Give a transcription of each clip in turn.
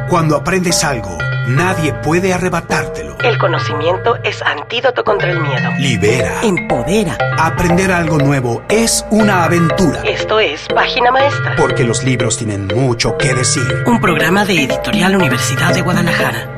Cuando aprendes algo, nadie puede arrebatártelo. El conocimiento es antídoto contra el miedo. Libera. Empodera. Aprender algo nuevo es una aventura. Esto es Página Maestra. Porque los libros tienen mucho que decir. Un programa de Editorial Universidad de Guadalajara.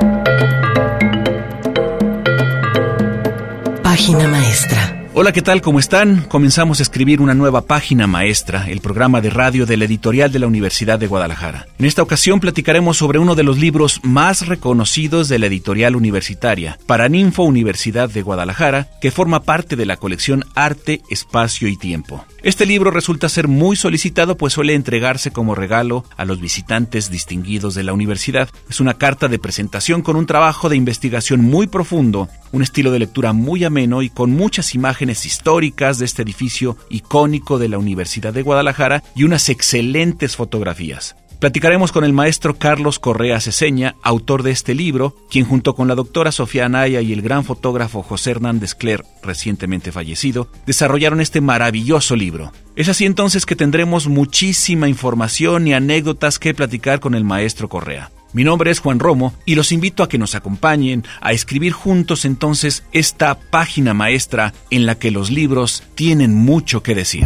Página Maestra. Hola, ¿qué tal? ¿Cómo están? Comenzamos a escribir una nueva Página Maestra, el programa de radio de la editorial de la Universidad de Guadalajara. En esta ocasión platicaremos sobre uno de los libros más reconocidos de la editorial universitaria, Paraninfo Universidad de Guadalajara, que forma parte de la colección Arte, Espacio y Tiempo. Este libro resulta ser muy solicitado, pues suele entregarse como regalo a los visitantes distinguidos de la universidad. Es una carta de presentación con un trabajo de investigación muy profundo, un estilo de lectura muy ameno y con muchas imágenes históricas de este edificio icónico de la Universidad de Guadalajara y unas excelentes fotografías. Platicaremos con el maestro Carlos Correa Ceseña, autor de este libro, quien junto con la doctora Sofía Anaya y el gran fotógrafo José Hernández Cler, recientemente fallecido, desarrollaron este maravilloso libro. Es así entonces que tendremos muchísima información y anécdotas que platicar con el maestro Correa. Mi nombre es Juan Romo y los invito a que nos acompañen a escribir juntos entonces esta página maestra en la que los libros tienen mucho que decir.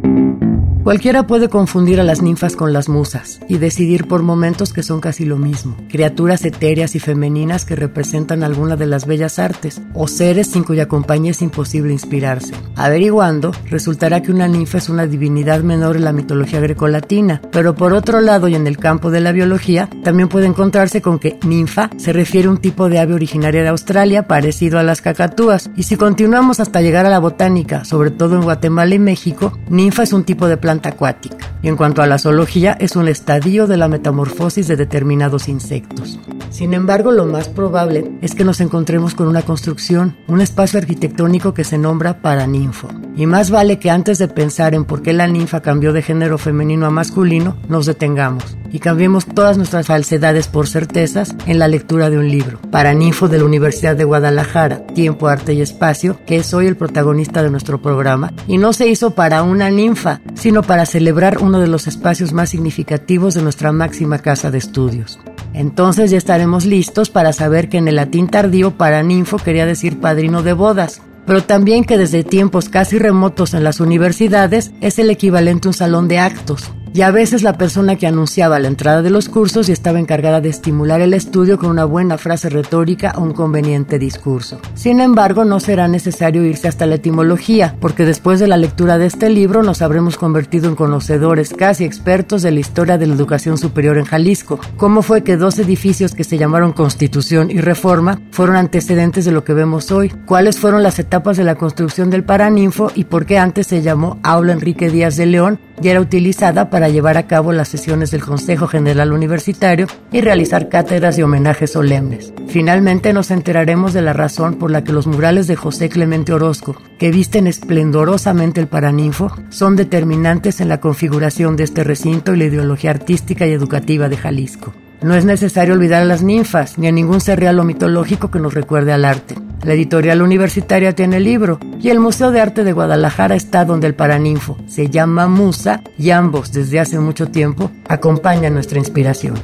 Cualquiera puede confundir a las ninfas con las musas y decidir por momentos que son casi lo mismo, criaturas etéreas y femeninas que representan alguna de las bellas artes, o seres sin cuya compañía es imposible inspirarse. Averiguando, resultará que una ninfa es una divinidad menor en la mitología grecolatina, pero por otro lado y en el campo de la biología, también puede encontrarse con que ninfa se refiere a un tipo de ave originaria de Australia parecido a las cacatúas, y si continuamos hasta llegar a la botánica, sobre todo en Guatemala y México, ninfa es un tipo de planta acuática. Y en cuanto a la zoología, es un estadio de la metamorfosis de determinados insectos. Sin embargo, lo más probable es que nos encontremos con una construcción, un espacio arquitectónico que se nombra Paraninfo. Y más vale que antes de pensar en por qué la ninfa cambió de género femenino a masculino, nos detengamos y cambiemos todas nuestras falsedades por certezas en la lectura de un libro. Paraninfo de la Universidad de Guadalajara, Tiempo, Arte y Espacio, que es hoy el protagonista de nuestro programa, y no se hizo para una ninfa, sino para celebrar uno de los espacios más significativos de nuestra máxima casa de estudios. Entonces ya estaremos listos para saber que en el latín tardío paraninfo quería decir padrino de bodas, pero también que desde tiempos casi remotos en las universidades es el equivalente a un salón de actos. Y a veces la persona que anunciaba la entrada de los cursos y estaba encargada de estimular el estudio con una buena frase retórica o un conveniente discurso. Sin embargo, no será necesario irse hasta la etimología, porque después de la lectura de este libro nos habremos convertido en conocedores casi expertos de la historia de la educación superior en Jalisco. Cómo fue que dos edificios que se llamaron Constitución y Reforma fueron antecedentes de lo que vemos hoy, cuáles fueron las etapas de la construcción del Paraninfo y por qué antes se llamó Aula Enrique Díaz de León y era utilizada para llevar a cabo las sesiones del Consejo General Universitario y realizar cátedras y homenajes solemnes. Finalmente nos enteraremos de la razón por la que los murales de José Clemente Orozco, que visten esplendorosamente el Paraninfo, son determinantes en la configuración de este recinto y la ideología artística y educativa de Jalisco. No es necesario olvidar a las ninfas, ni a ningún ser real o mitológico que nos recuerde al arte. La editorial universitaria tiene el libro, y el Museo de Arte de Guadalajara está donde el Paraninfo se llama Musa, y ambos, desde hace mucho tiempo, acompañan nuestra inspiración.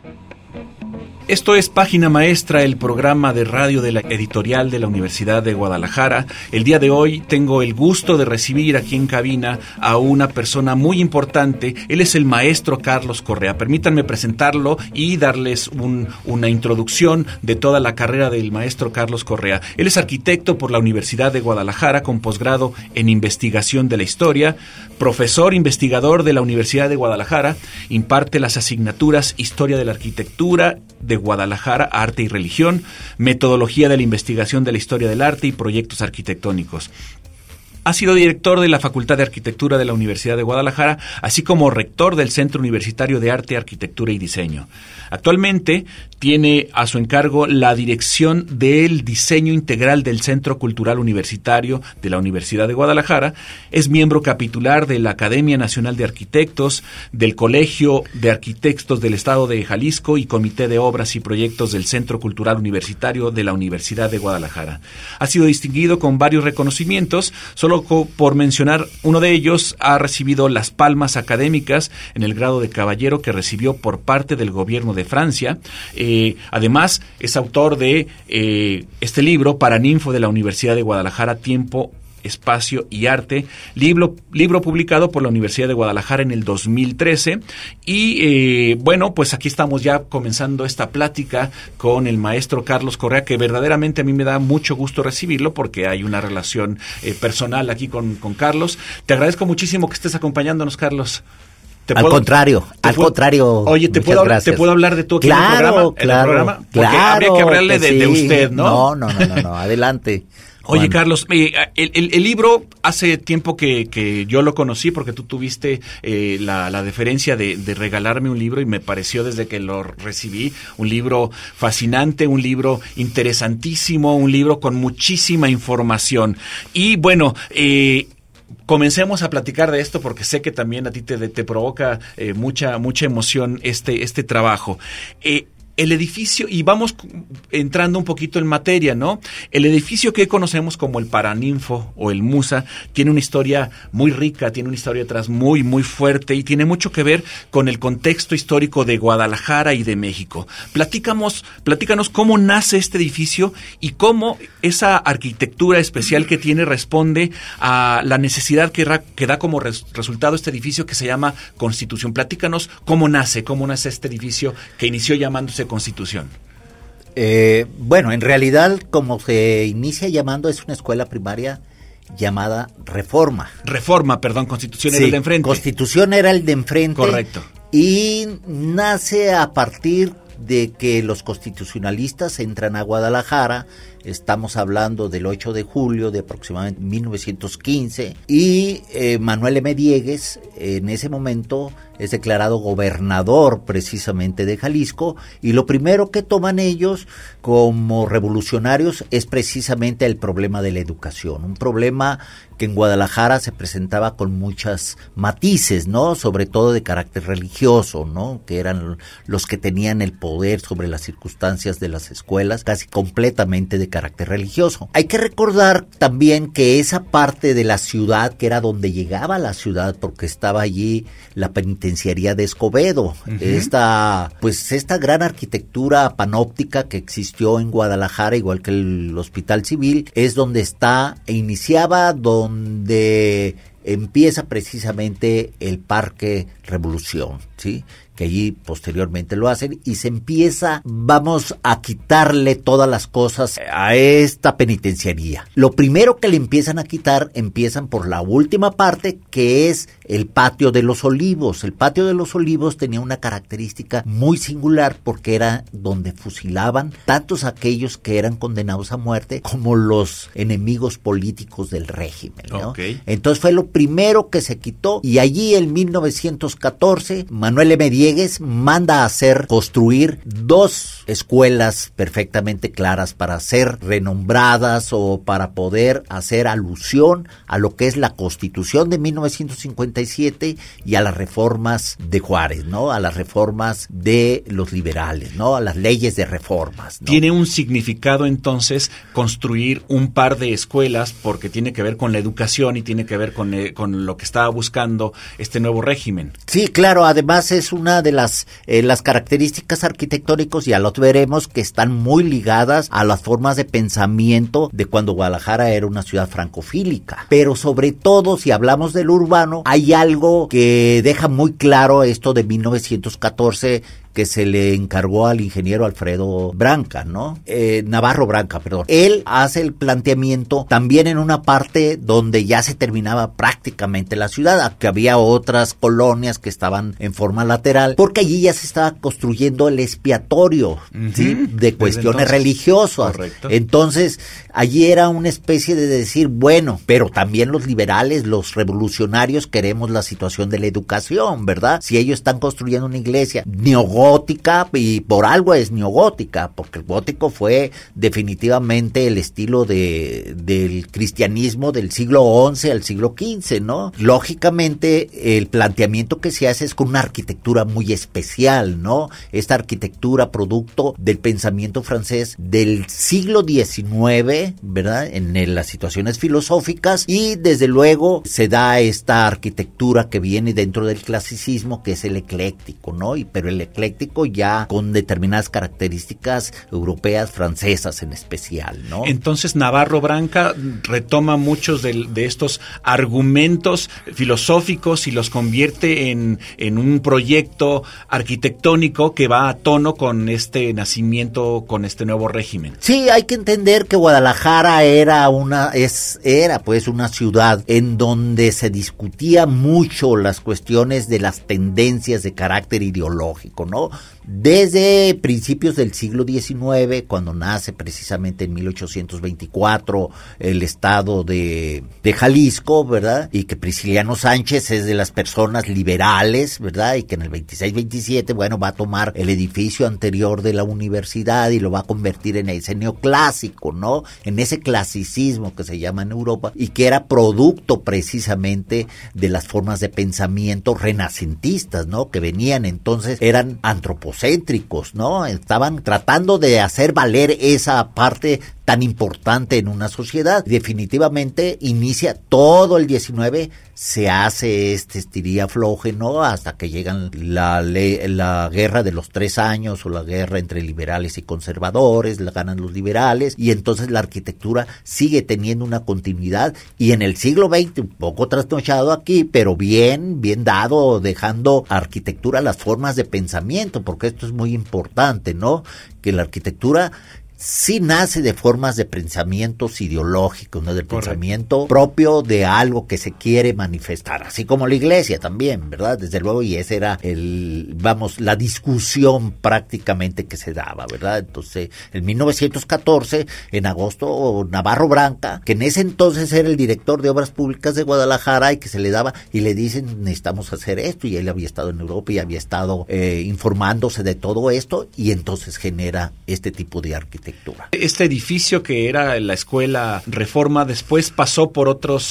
Esto es Página Maestra, el programa de radio de la editorial de la Universidad de Guadalajara. El día de hoy tengo el gusto de recibir aquí en cabina a una persona muy importante. Él es el maestro Carlos Correa. Permítanme presentarlo y darles una introducción de toda la carrera del maestro Carlos Correa. Él es arquitecto por la Universidad de Guadalajara con posgrado en investigación de la historia, profesor investigador de la Universidad de Guadalajara, imparte las asignaturas Historia de la Arquitectura de Guadalajara, Arte y Religión, Metodología de la Investigación de la Historia del Arte y Proyectos Arquitectónicos. Ha sido director de la Facultad de Arquitectura de la Universidad de Guadalajara, así como rector del Centro Universitario de Arte, Arquitectura y Diseño. Actualmente tiene a su encargo la dirección del diseño integral del Centro Cultural Universitario de la Universidad de Guadalajara. Es miembro capitular de la Academia Nacional de Arquitectos, del Colegio de Arquitectos del Estado de Jalisco y Comité de Obras y Proyectos del Centro Cultural Universitario de la Universidad de Guadalajara. Ha sido distinguido con varios reconocimientos. Solo solo por mencionar uno de ellos, ha recibido las palmas académicas en el grado de caballero que recibió por parte del gobierno de Francia. Además, es autor de este libro, Paraninfo, de la Universidad de Guadalajara, Tiempo, Espacio y Arte, libro publicado por la Universidad de Guadalajara en el 2013. Y bueno, pues aquí estamos ya comenzando esta plática con el maestro Carlos Correa, que verdaderamente a mí me da mucho gusto recibirlo porque hay una relación personal aquí con Carlos. Te agradezco muchísimo que estés acompañándonos, Carlos. Al contrario. Oye, ¿te puedo hablar de tú aquí en el programa? Porque habría que hablarle de usted, ¿no? No, adelante. Oye, Juan. Carlos, el libro hace tiempo que yo lo conocí porque tú tuviste la deferencia de regalarme un libro y me pareció desde que lo recibí un libro fascinante, un libro interesantísimo, un libro con muchísima información. Y bueno, comencemos a platicar de esto porque sé que también a ti te provoca mucha emoción este trabajo. El edificio, y vamos entrando un poquito en materia, ¿no? El edificio que conocemos como el Paraninfo o el Musa tiene una historia muy rica, tiene una historia atrás muy, muy fuerte y tiene mucho que ver con el contexto histórico de Guadalajara y de México. Platícanos cómo nace este edificio y cómo esa arquitectura especial que tiene responde a la necesidad que da como resultado este edificio que se llama Constitución. Platícanos cómo nace este edificio que inició llamándose Constitución. Bueno, en realidad, como se inicia llamando, es una escuela primaria llamada Reforma. Constitución era el de enfrente. Constitución era el de enfrente. Correcto. Y nace a partir de que los constitucionalistas entran a Guadalajara. Estamos hablando del 8 de julio de aproximadamente 1915 y Manuel M. Diegues en ese momento es declarado gobernador precisamente de Jalisco y lo primero que toman ellos como revolucionarios es precisamente el problema de la educación, un problema que en Guadalajara se presentaba con muchos matices, ¿no? Sobre todo de carácter religioso, ¿no? Que eran los que tenían el poder sobre las circunstancias de las escuelas, casi completamente de carácter religioso. Hay que recordar también que esa parte de la ciudad, que era donde llegaba la ciudad, porque estaba allí la penitenciaría de Escobedo, esta gran arquitectura panóptica que existió en Guadalajara, igual que el Hospital Civil, es donde iniciaba donde empieza precisamente el Parque Revolución, ¿sí? Que allí posteriormente lo hacen y se empieza, vamos a quitarle todas las cosas a esta penitenciaría. Lo primero que le empiezan a quitar, empiezan por la última parte, que es el Patio de los Olivos. El Patio de los Olivos tenía una característica muy singular porque era donde fusilaban tantos aquellos que eran condenados a muerte como los enemigos políticos del régimen, ¿no? Okay. Entonces fue lo primero que se quitó y allí en 1914 Manuel M. Diegues manda a construir 2 escuelas perfectamente claras para ser renombradas o para poder hacer alusión a lo que es la Constitución de 1957 y a las reformas de Juárez, ¿no? A las reformas de los liberales, ¿no? A las leyes de reformas, ¿no? Tiene un significado entonces construir un par de escuelas porque tiene que ver con la educación y tiene que ver con lo que estaba buscando este nuevo régimen. Sí, claro, además es una de las características arquitectónicas, ya lo veremos, que están muy ligadas a las formas de pensamiento de cuando Guadalajara era una ciudad francofílica. Pero sobre todo, si hablamos del urbano, hay algo que deja muy claro esto de 1914 que se le encargó al ingeniero Alfredo Branca, ¿no? Navarro Branca, perdón. Él hace el planteamiento también en una parte donde ya se terminaba prácticamente la ciudad, que había otras colonias que estaban en forma lateral, porque allí ya se estaba construyendo el expiatorio, ¿sí? De cuestiones religiosas. Correcto. Entonces, allí era una especie de decir, bueno, pero también los liberales, los revolucionarios queremos la situación de la educación, ¿verdad? Si ellos están construyendo una iglesia neogótica neogótica, y por algo es neogótica, porque el gótico fue definitivamente el estilo del cristianismo del siglo XI al siglo XV, ¿no? Lógicamente, el planteamiento que se hace es con una arquitectura muy especial, ¿no? Esta arquitectura producto del pensamiento francés del siglo XIX, ¿verdad? En las situaciones filosóficas, y desde luego se da esta arquitectura que viene dentro del clasicismo, que es el ecléctico, ¿no? Pero el ecléctico ya con determinadas características europeas, francesas en especial, ¿no? Entonces Navarro Branca retoma muchos de estos argumentos filosóficos y los convierte en un proyecto arquitectónico que va a tono con este nacimiento, con este nuevo régimen. Sí, hay que entender que Guadalajara era una ciudad en donde se discutía mucho las cuestiones de las tendencias de carácter ideológico, ¿no? Desde principios del siglo XIX, cuando nace precisamente en 1824 el estado de Jalisco, ¿verdad? Y que Prisciliano Sánchez es de las personas liberales, ¿verdad? Y que en el 26-27, bueno, va a tomar el edificio anterior de la universidad y lo va a convertir en ese neoclásico, ¿no? En ese clasicismo que se llama en Europa y que era producto precisamente de las formas de pensamiento renacentistas, ¿no? Que venían entonces, eran antropocéntricos, ¿no? Estaban tratando de hacer valer esa parte tan importante en una sociedad. Definitivamente inicia todo el 19, se hace este estirafloje, ¿no? Hasta que llegan la guerra de los 3 años o la guerra entre liberales y conservadores, la ganan los liberales y entonces la arquitectura sigue teniendo una continuidad y en el siglo XX, un poco trasnochado aquí, pero bien dado, dejando arquitectura las formas de pensamiento, porque esto es muy importante, ¿no? Que la arquitectura sí nace de formas de pensamientos ideológicos, ¿no? Del pensamiento propio de algo que se quiere manifestar, así como la iglesia también, ¿verdad? Desde luego, y ese era la discusión prácticamente que se daba, ¿verdad? Entonces, en 1914, en agosto, Navarro Branca, que en ese entonces era el director de Obras Públicas de Guadalajara y que se le daba, y le dicen, necesitamos hacer esto, y él había estado en Europa y había estado informándose de todo esto, y entonces genera este tipo de arquitectura. Este edificio que era la escuela Reforma después pasó por otros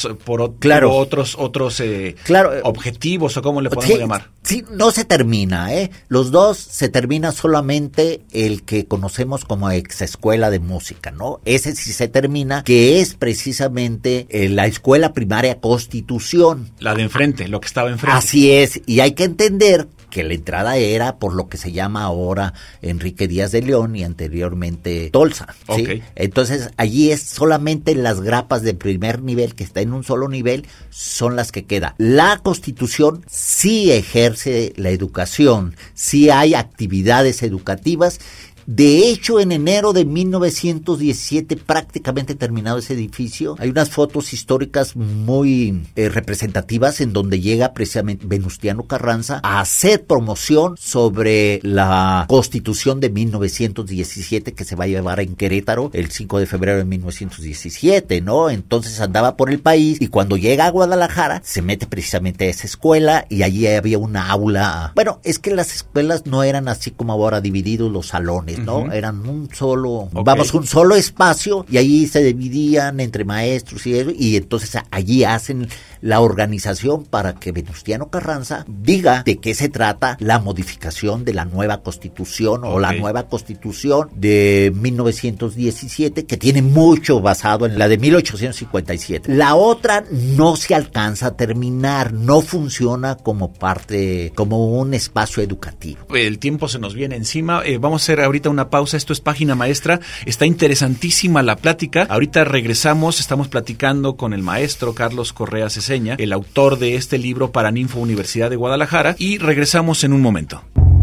objetivos, o cómo le podemos llamar. Sí, no se termina, los dos se termina solamente el que conocemos como exescuela de música, ¿no? Ese sí se termina, que es precisamente la escuela primaria Constitución. La de enfrente, lo que estaba enfrente. Así es, y hay que entender que la entrada era por lo que se llama ahora Enrique Díaz de León y anteriormente Tolsa, ¿sí? Okay. Entonces allí es solamente las grapas de primer nivel, que está en un solo nivel, son las que queda. La Constitución sí ejerce la educación, sí hay actividades educativas. De hecho, en enero de 1917, prácticamente terminado ese edificio, hay unas fotos históricas muy representativas en donde llega precisamente Venustiano Carranza a hacer promoción sobre la Constitución de 1917 que se va a llevar en Querétaro el 5 de febrero de 1917, ¿no? Entonces andaba por el país y cuando llega a Guadalajara se mete precisamente a esa escuela y allí había una aula. Bueno, es que las escuelas no eran así como ahora divididos los salones, ¿no? Uh-huh. Eran un solo, un solo espacio y allí se dividían entre maestros y eso, y entonces allí hacen la organización para que Venustiano Carranza diga de qué se trata la modificación de la nueva Constitución o la nueva Constitución de 1917, que tiene mucho basado en la de 1857. La otra no se alcanza a terminar, no funciona como parte, como un espacio educativo. El tiempo se nos viene encima, vamos a hacer ahorita una pausa. Esto es Página Maestra, está interesantísima la plática. Ahorita regresamos, estamos platicando con el maestro Carlos Correa Ceseña, el autor de este libro Paraninfo Universidad de Guadalajara, y regresamos en un momento.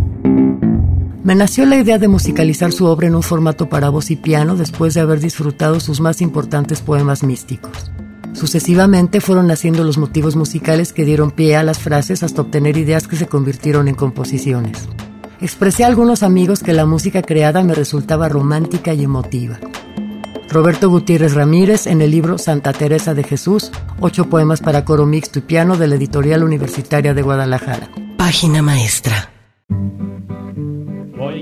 Me nació la idea de musicalizar su obra en un formato para voz y piano después de haber disfrutado sus más importantes poemas místicos. Sucesivamente fueron naciendo los motivos musicales que dieron pie a las frases hasta obtener ideas que se convirtieron en composiciones. Expresé a algunos amigos que la música creada me resultaba romántica y emotiva. Roberto Gutiérrez Ramírez, en el libro Santa Teresa de Jesús, 8 poemas para coro mixto y piano, de la Editorial Universitaria de Guadalajara. Página Maestra.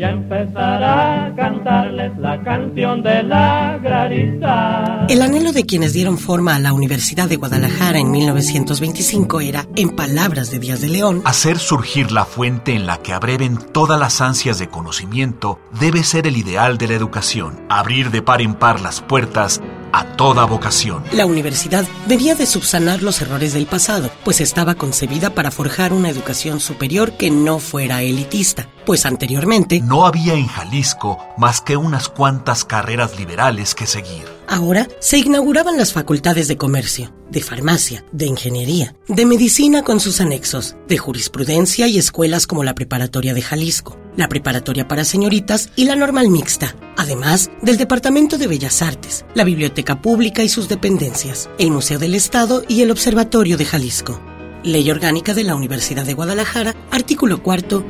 voy a empezar a cantarles la canción de la agrarista. El anhelo de quienes dieron forma a la Universidad de Guadalajara en 1925 era, en palabras de Díaz de León, hacer surgir la fuente en la que abreven todas las ansias de conocimiento debe ser el ideal de la educación, abrir de par en par las puertas a toda vocación. La universidad debía de subsanar los errores del pasado, pues estaba concebida para forjar una educación superior que no fuera elitista, pues anteriormente no había en Jalisco más que unas cuantas carreras liberales que seguir. Ahora se inauguraban las facultades de comercio, de farmacia, de ingeniería, de medicina con sus anexos, de jurisprudencia y escuelas como la Preparatoria de Jalisco, la Preparatoria para Señoritas y la Normal Mixta, además del Departamento de Bellas Artes, la Biblioteca Pública y sus dependencias, el Museo del Estado y el Observatorio de Jalisco. Ley Orgánica de la Universidad de Guadalajara, artículo 4,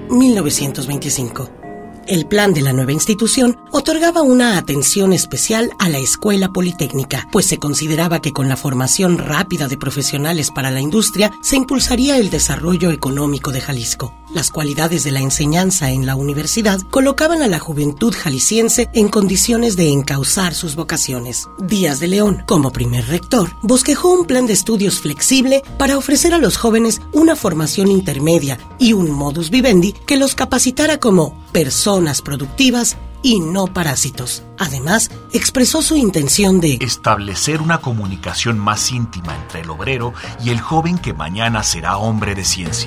1925. El plan de la nueva institución otorgaba una atención especial a la Escuela Politécnica, pues se consideraba que con la formación rápida de profesionales para la industria se impulsaría el desarrollo económico de Jalisco. Las cualidades de la enseñanza en la universidad colocaban a la juventud jalisciense en condiciones de encauzar sus vocaciones. Díaz de León, como primer rector, bosquejó un plan de estudios flexible para ofrecer a los jóvenes una formación intermedia y un modus vivendi que los capacitara como personas productivas y no parásitos. Además, expresó su intención de establecer una comunicación más íntima entre el obrero y el joven que mañana será hombre de ciencia.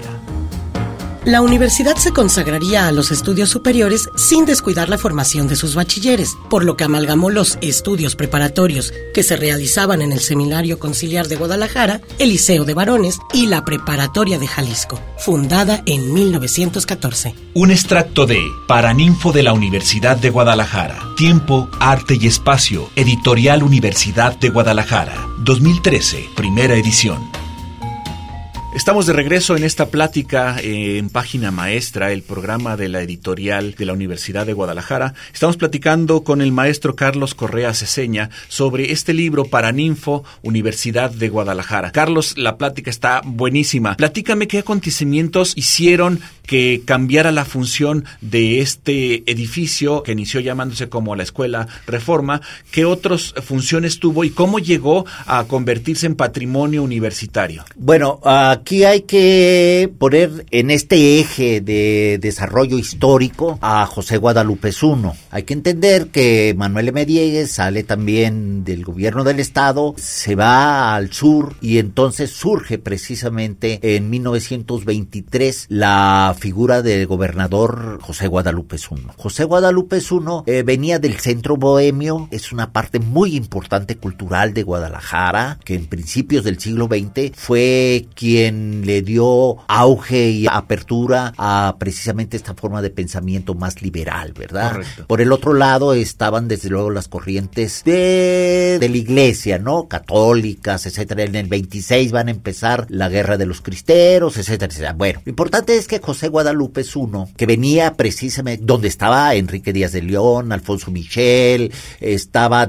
La universidad se consagraría a los estudios superiores sin descuidar la formación de sus bachilleres, por lo que amalgamó los estudios preparatorios que se realizaban en el Seminario Conciliar de Guadalajara, el Liceo de Varones y la Preparatoria de Jalisco, fundada en 1914. Un extracto de Paraninfo de la Universidad de Guadalajara. Tiempo, arte y espacio. Editorial Universidad de Guadalajara. 2013, primera edición. Estamos de regreso en esta plática en Página Maestra, el programa de la editorial de la Universidad de Guadalajara. Estamos platicando con el maestro Carlos Correa Ceseña sobre este libro Paraninfo, Universidad de Guadalajara. Carlos, la plática está buenísima. Platícame qué acontecimientos hicieron que cambiara la función de este edificio que inició llamándose como la Escuela Reforma, qué otras funciones tuvo y cómo llegó a convertirse en patrimonio universitario. Bueno, aquí hay que poner en este eje de desarrollo histórico a José Guadalupe Zuno. Hay que entender que Manuel M. Diegues sale también del gobierno del estado, se va al sur y entonces surge precisamente en 1923 la figura del gobernador José Guadalupe Zuno. José Guadalupe Zuno venía del centro bohemio, es una parte muy importante cultural de Guadalajara, que en principios del siglo XX fue quien le dio auge y apertura a precisamente esta forma de pensamiento más liberal, ¿verdad? Correcto. Por el otro lado estaban desde luego las corrientes de la iglesia, ¿no? Católicas, etcétera. En el 26 van a empezar la guerra de los cristeros, etcétera, etcétera. Bueno, lo importante es que José Guadalupe Zuno, que venía precisamente donde estaba Enrique Díaz de León, Alfonso Michel, estaba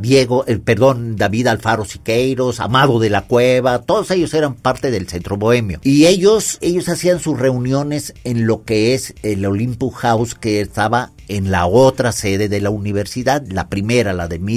David Alfaro Siqueiros, Amado de la Cueva, todos ellos eran parte del centro bohemio. Y ellos hacían sus reuniones en lo que es el Olympus House, que estaba en la otra sede de la universidad, la primera, la de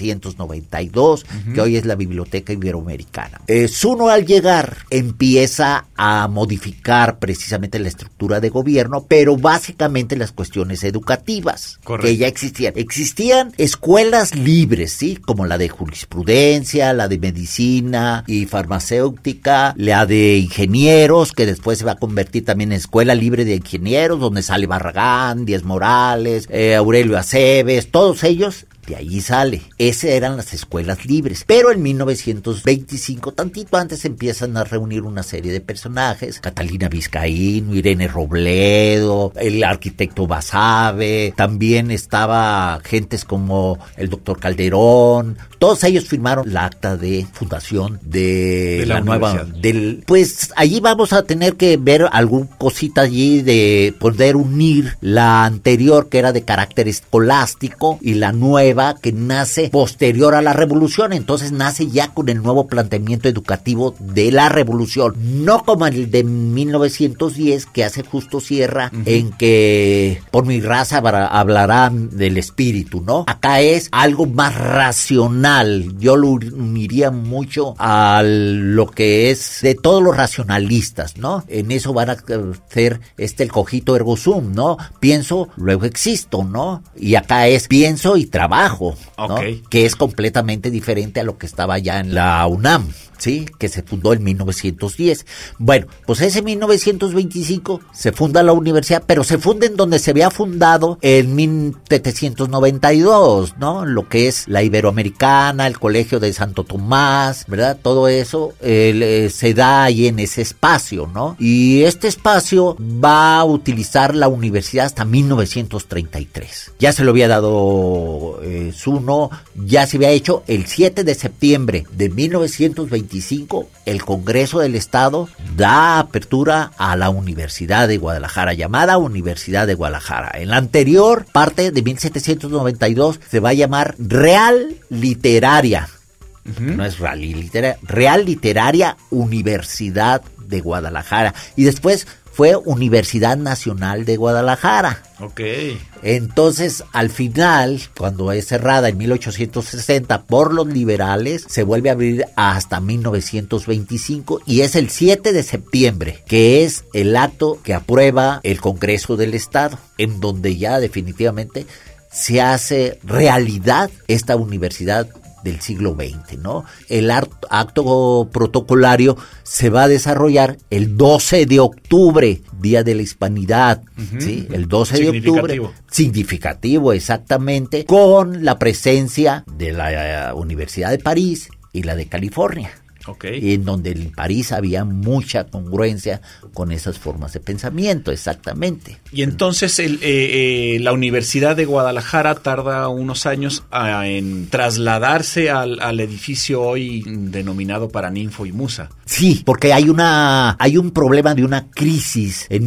1792, que hoy es la Biblioteca Iberoamericana. Zuno al llegar empieza a modificar precisamente la estructura de gobierno, pero básicamente las cuestiones educativas. Correcto. Que ya existían. Existían escuelas libres, ¿sí? Como la de jurisprudencia, la de medicina y farmacéutica, la de ingenieros, que después se va a convertir también en escuela libre de ingenieros, donde sale Barragán, Díaz Morales, Aurelio Aceves, todos ellos. De allí sale. Esas eran las escuelas libres. Pero en 1925, tantito antes, empiezan a reunir una serie de personajes. Catalina Vizcaíno, Irene Robledo, el arquitecto Basabe, también estaba gentes como el doctor Calderón. Todos ellos firmaron la acta de fundación de la nueva... Pues allí vamos a tener que ver alguna cosita allí de poder unir la anterior, que era de carácter escolástico, y la nueva, nueva que nace posterior a la revolución, entonces nace ya con el nuevo planteamiento educativo de la revolución, no como el de 1910 que hace Justo Sierra, en que por mi raza hablarán del espíritu, ¿no? Acá es algo más racional, yo lo uniría mucho a lo que es de todos los racionalistas, ¿no? En eso van a hacer el cogito ergo sum, ¿no? Pienso, luego existo, ¿no? Y acá es pienso y trabajo, ¿no? Okay. Que es completamente diferente a lo que estaba ya en la UNAM, ¿sí? Que se fundó en 1910. Bueno, pues ese 1925 se funda la universidad, pero se funda en donde se había fundado en 1792, ¿no? Lo que es la Iberoamericana, el Colegio de Santo Tomás, ¿verdad? Todo eso se da ahí en ese espacio, ¿no? Y este espacio va a utilizar la universidad hasta 1933. Ya se lo había dado Zuno, ya se había hecho el 7 de septiembre de 1925, el Congreso del Estado da apertura a la Universidad de Guadalajara, llamada Universidad de Guadalajara. En la anterior parte de 1792 se va a llamar Real Literaria. No es Real Literaria Universidad de Guadalajara. Y después fue Universidad Nacional de Guadalajara. Ok. Entonces, al final, cuando es cerrada en 1860 por los liberales, se vuelve a abrir hasta 1925 y es el 7 de septiembre, que es el acto que aprueba el Congreso del Estado, en donde ya definitivamente se hace realidad esta universidad del siglo XX, ¿no? El acto protocolario se va a desarrollar el 12 de octubre, Día de la Hispanidad, ¿sí? El 12 de octubre. Significativo, exactamente, con la presencia de la Universidad de París y la de California. Okay. En donde en París había mucha congruencia con esas formas de pensamiento, exactamente. Y entonces la Universidad de Guadalajara tarda unos años en trasladarse al edificio hoy denominado Paraninfo y Musa. Sí, porque hay un problema de una crisis. En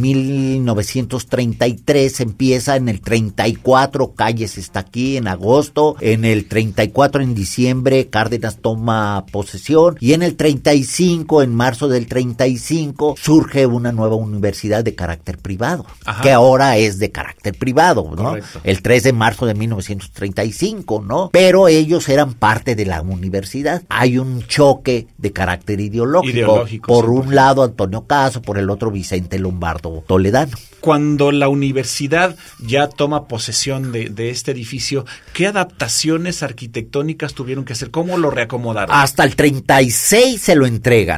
1933 empieza, en el 34 Calles está aquí, en agosto, en el 34 en diciembre Cárdenas toma posesión y en el 35, en marzo del 35, surge una nueva universidad de carácter privado, que ahora es de carácter privado, ¿no? Correcto. El 3 de marzo de 1935, ¿no? Pero ellos eran parte de la universidad. Hay un choque de carácter ideológico. Por un lado Antonio Caso, por el otro Vicente Lombardo Toledano. Cuando la universidad ya toma posesión de este edificio, ¿qué adaptaciones arquitectónicas tuvieron que hacer? ¿Cómo lo reacomodaron? Hasta el 36 se lo entregan.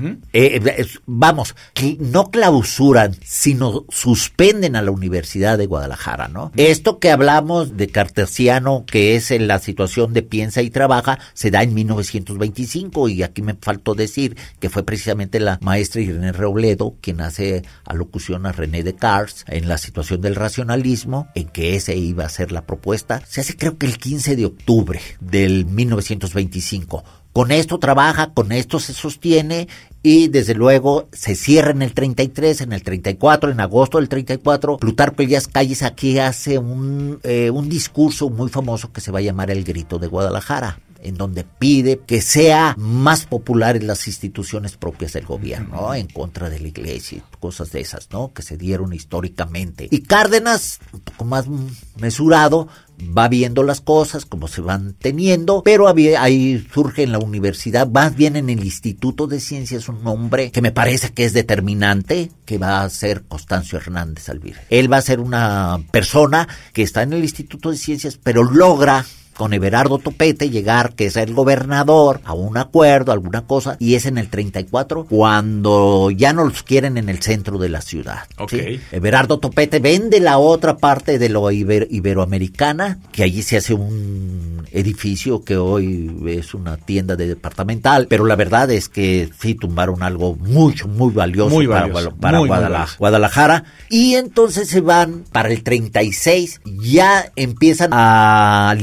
No clausuran, sino suspenden a la Universidad de Guadalajara, ¿no? Esto que hablamos de cartesiano, que es en la situación de piensa y trabaja, se da en 1925, y aquí me faltó decir que fue precisamente la maestra Irene Robledo quien hace alocución a René Descartes en la situación del racionalismo, en que ese iba a ser la propuesta. Se hace, creo que el 15 de octubre del 1925. Con esto trabaja, con esto se sostiene y desde luego se cierra en el 33, en el 34, en agosto del 34. Plutarco Elías Calles aquí hace un discurso muy famoso que se va a llamar El Grito de Guadalajara, en donde pide que sea más populares las instituciones propias del gobierno, ¿no? En contra de la iglesia y cosas de esas, ¿no? Que se dieron históricamente. Y Cárdenas, un poco más mesurado, va viendo las cosas como se van teniendo, pero ahí surge en la universidad, más bien en el Instituto de Ciencias, un hombre que me parece que es determinante, que va a ser Constancio Hernández Alvir. Él va a ser una persona que está en el Instituto de Ciencias, pero logra con Everardo Topete llegar, que es el gobernador, a un acuerdo, alguna cosa, y es en el 34 cuando ya no los quieren en el centro de la ciudad. Okay. ¿Sí? Everardo Topete vende la otra parte de lo iberoamericana, que allí se hace un edificio que hoy es una tienda de departamental, pero la verdad es que sí tumbaron algo muy valioso para Guadalajara, y entonces se van para el 36, ya empiezan a liquidar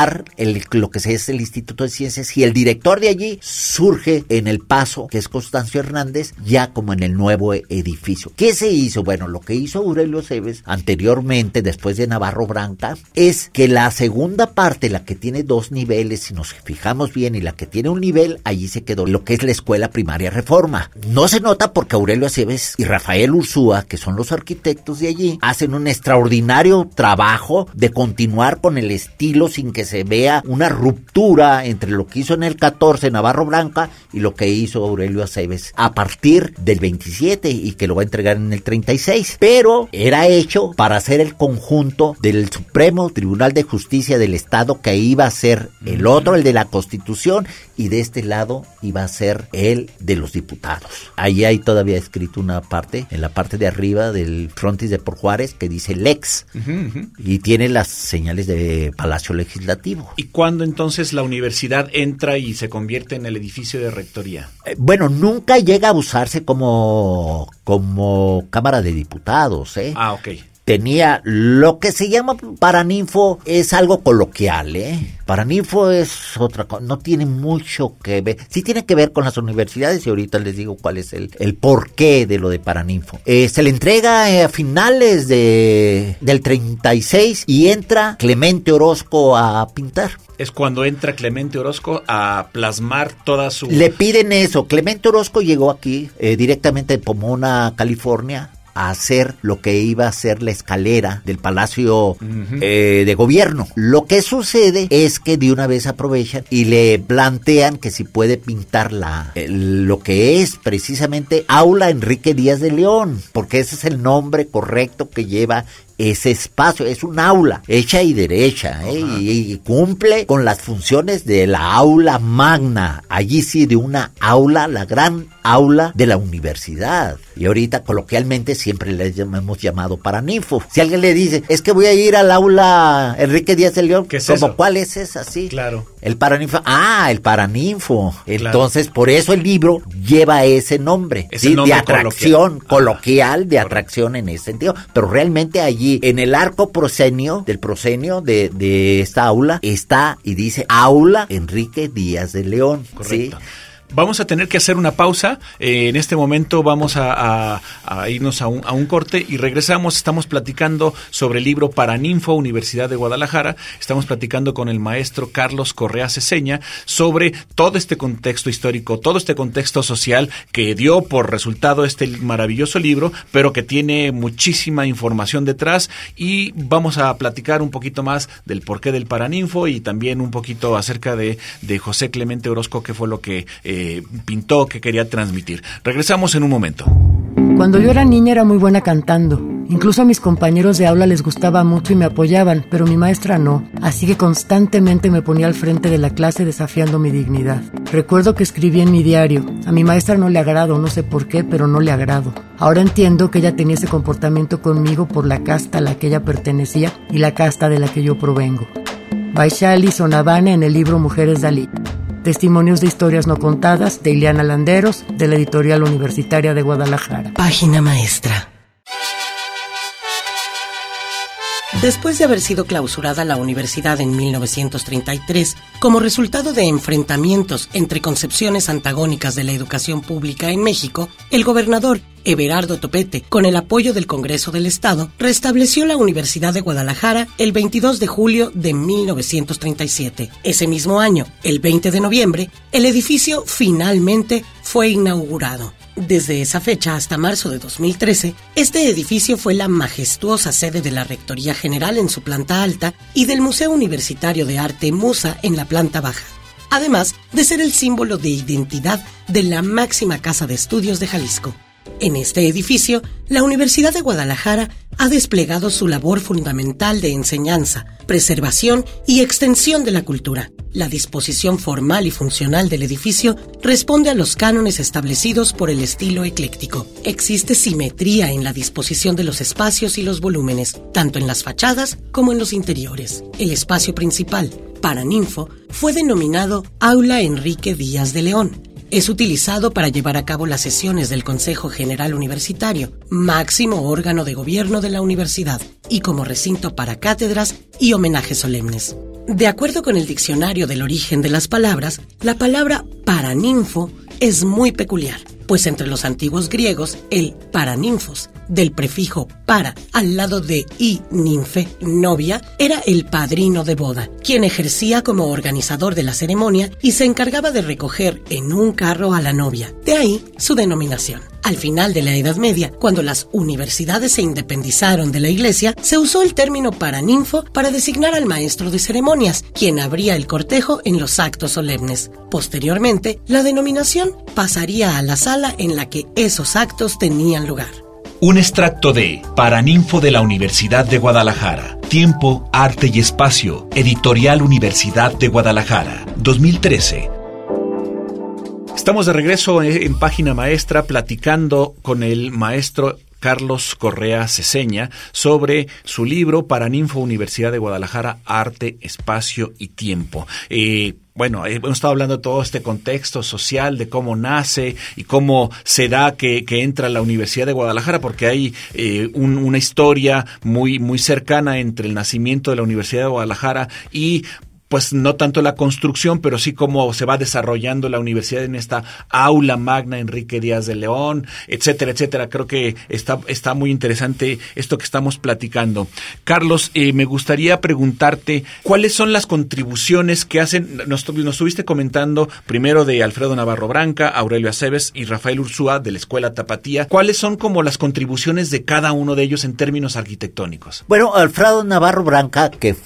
fundar lo que es el Instituto de Ciencias, y el director de allí surge en El Paso, que es Constancio Hernández, ya como en el nuevo edificio. ¿Qué se hizo? Bueno, lo que hizo Aurelio Aceves anteriormente, después de Navarro Branca, es que la segunda parte, la que tiene 2 niveles, si nos fijamos bien, y la que tiene un nivel, allí se quedó lo que es la Escuela Primaria Reforma. No se nota porque Aurelio Aceves y Rafael Ursúa, que son los arquitectos de allí, hacen un extraordinario trabajo de continuar con el estilo sin que se vea una ruptura entre lo que hizo en el 14 Navarro Branca y lo que hizo Aurelio Aceves a partir del 27 y que lo va a entregar en el 36. Pero era hecho para hacer el conjunto del Supremo Tribunal de Justicia del Estado, que iba a ser el otro, el de la Constitución, y de este lado iba a ser el de los diputados. Ahí hay todavía escrito una parte, en la parte de arriba del frontis de Por Juárez, que dice Lex, y tiene las señales de Palacio Legislativo. ¿Y cuándo entonces la universidad entra y se convierte en el edificio de rectoría? Bueno, nunca llega a usarse como Cámara de Diputados, ¿eh? Ah, ok. Tenía lo que se llama paraninfo, es algo coloquial, Paraninfo es otra cosa, no tiene mucho que ver, sí tiene que ver con las universidades, y ahorita les digo cuál es el porqué de lo de paraninfo. Se le entrega a finales del 36 y entra Clemente Orozco a pintar. Es cuando entra Clemente Orozco a plasmar toda su... Le piden eso. Clemente Orozco llegó aquí directamente de Pomona, California, a hacer lo que iba a ser la escalera del Palacio de Gobierno. Lo que sucede es que de una vez aprovechan y le plantean que si puede pintar lo que es precisamente Aula Enrique Díaz de León, porque ese es el nombre correcto que lleva ese espacio. Es un aula hecha y derecha, y cumple con las funciones de la aula magna. Allí sí, de una aula, la gran aula de la universidad. Y ahorita coloquialmente siempre le hemos llamado paraninfo. Si alguien le dice, es que voy a ir al aula Enrique Díaz de León, ¿qué es como eso? ¿Cuál es esa? Sí. Claro. El paraninfo. Ah, el paraninfo. Claro. Entonces, por eso el libro lleva ese nombre. Es ¿sí? el nombre de atracción coloquial, de correcto. Atracción en ese sentido. Pero realmente allí, en el arco proscenio de esta aula, está y dice Aula Enrique Díaz de León. Correcto. ¿Sí? Vamos a tener que hacer una pausa. En este momento vamos a irnos a un corte y regresamos. Estamos platicando sobre el libro Paraninfo, Universidad de Guadalajara. Estamos platicando con el maestro Carlos Correa Ceseña sobre todo este contexto histórico, todo este contexto social que dio por resultado este maravilloso libro, pero que tiene muchísima información detrás, y vamos a platicar un poquito más del porqué del Paraninfo y también un poquito acerca de José Clemente Orozco, que fue lo que pintó, que quería transmitir. Regresamos en un momento. Cuando yo era niña era muy buena cantando. Incluso a mis compañeros de aula les gustaba mucho y me apoyaban, pero mi maestra no. Así que constantemente me ponía al frente de la clase desafiando mi dignidad. Recuerdo que escribí en mi diario: a mi maestra no le agrado, no sé por qué, pero no le agrado. Ahora entiendo que ella tenía ese comportamiento conmigo por la casta a la que ella pertenecía y la casta de la que yo provengo. Vaishali Sonavane, en el libro Mujeres Dalí. Testimonios de historias no contadas, de Ileana Landeros, de la Editorial Universitaria de Guadalajara. Página maestra. Después de haber sido clausurada la universidad en 1933, como resultado de enfrentamientos entre concepciones antagónicas de la educación pública en México, el gobernador Everardo Topete, con el apoyo del Congreso del Estado, restableció la Universidad de Guadalajara el 22 de julio de 1937. Ese mismo año, el 20 de noviembre, el edificio finalmente fue inaugurado. Desde esa fecha hasta marzo de 2013, este edificio fue la majestuosa sede de la Rectoría General en su planta alta y del Museo Universitario de Arte Musa en la planta baja, además de ser el símbolo de identidad de la máxima casa de estudios de Jalisco. En este edificio, la Universidad de Guadalajara ha desplegado su labor fundamental de enseñanza, preservación y extensión de la cultura. La disposición formal y funcional del edificio responde a los cánones establecidos por el estilo ecléctico. Existe simetría en la disposición de los espacios y los volúmenes, tanto en las fachadas como en los interiores. El espacio principal, Paraninfo, fue denominado Aula Enrique Díaz de León. Es utilizado para llevar a cabo las sesiones del Consejo General Universitario, máximo órgano de gobierno de la universidad, y como recinto para cátedras y homenajes solemnes. De acuerdo con el diccionario del origen de las palabras, la palabra paraninfo es muy peculiar, pues entre los antiguos griegos, el paraninfos, del prefijo para al lado de y ninfe, novia, era el padrino de boda, quien ejercía como organizador de la ceremonia y se encargaba de recoger en un carro a la novia. De ahí su denominación. Al final de la Edad Media, cuando las universidades se independizaron de la iglesia, se usó el término paraninfo para designar al maestro de ceremonias, quien abría el cortejo en los actos solemnes. Posteriormente, la denominación pasaría a la sala en la que esos actos tenían lugar. Un extracto de Paraninfo de la Universidad de Guadalajara. Tiempo, Arte y Espacio. Editorial Universidad de Guadalajara. 2013. Estamos de regreso en Página Maestra platicando con el maestro Carlos Correa Ceseña sobre su libro Paraninfo Universidad de Guadalajara, Arte, Espacio y Tiempo. Bueno, hemos estado hablando de todo este contexto social, de cómo nace y cómo se da que entra a la Universidad de Guadalajara, porque hay una historia muy cercana entre el nacimiento de la Universidad de Guadalajara y pues no tanto la construcción, pero sí cómo se va desarrollando la universidad en esta aula magna Enrique Díaz de León, etcétera, etcétera. Creo que está muy interesante esto que estamos platicando. Carlos, me gustaría preguntarte, ¿cuáles son las contribuciones que hacen? Nos estuviste comentando primero de Alfredo Navarro Branca, Aurelio Aceves y Rafael Ursúa de la Escuela Tapatía. ¿Cuáles son como las contribuciones de cada uno de ellos en términos arquitectónicos? Bueno, Alfredo Navarro Branca, que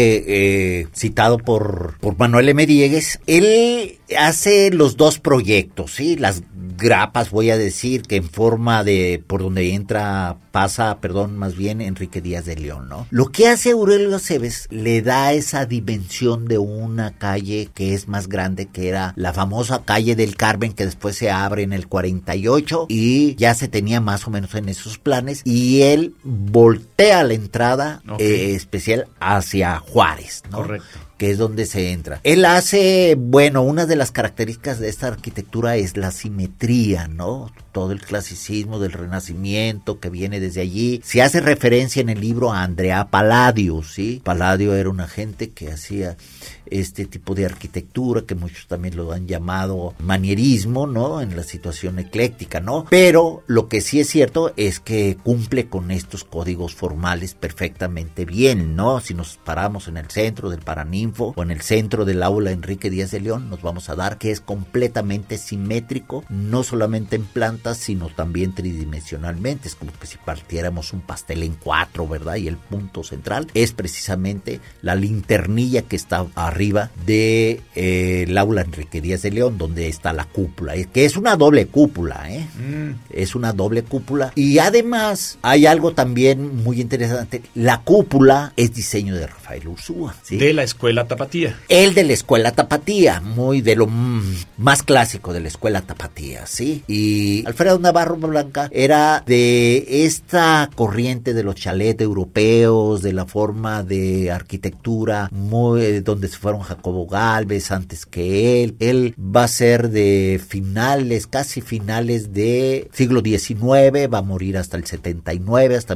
fue citado por Manuel M. Diegues, él hace los dos proyectos, ¿sí? Las grapas, voy a decir, que en forma de, por donde pasa más bien Enrique Díaz de León, ¿no? Lo que hace Aurelio Aceves le da esa dimensión de una calle que es más grande, que era la famosa calle del Carmen, que después se abre en el 48 y ya se tenía más o menos en esos planes, y él voltea la entrada especial hacia Juárez, ¿no? Correcto. Que es donde se entra. Él hace, una de las características de esta arquitectura es la simetría, ¿no? Todo el clasicismo del Renacimiento que viene desde allí. Se hace referencia en el libro a Andrea Palladio, ¿sí? Palladio era una gente que hacía este tipo de arquitectura, que muchos también lo han llamado manierismo, ¿no? En la situación ecléctica, ¿no? Pero lo que sí es cierto es que cumple con estos códigos formales perfectamente bien, ¿no? Si nos paramos en el centro del Paraninfo o en el centro del aula Enrique Díaz de León, nos vamos a dar que es completamente simétrico, no solamente en plantas, sino también tridimensionalmente. Es como que si partiéramos un pastel en 4, ¿verdad? Y el punto central es precisamente la linternilla que está arriba de el aula Enrique Díaz de León, donde está la cúpula, que es una doble cúpula, es una doble cúpula. Y además hay algo también muy interesante: la cúpula es diseño de Rafael Ursúa, ¿sí? De la Escuela Tapatía. El de la Escuela Tapatía, muy de lo más clásico de la Escuela Tapatía, ¿sí? Y Alfredo Navarro Branca era de esta corriente de los chalets europeos, de la forma de arquitectura muy donde se fueron Jacobo Gálvez antes que él. Él va a ser de casi finales de siglo XIX, va a morir hasta el 79, hasta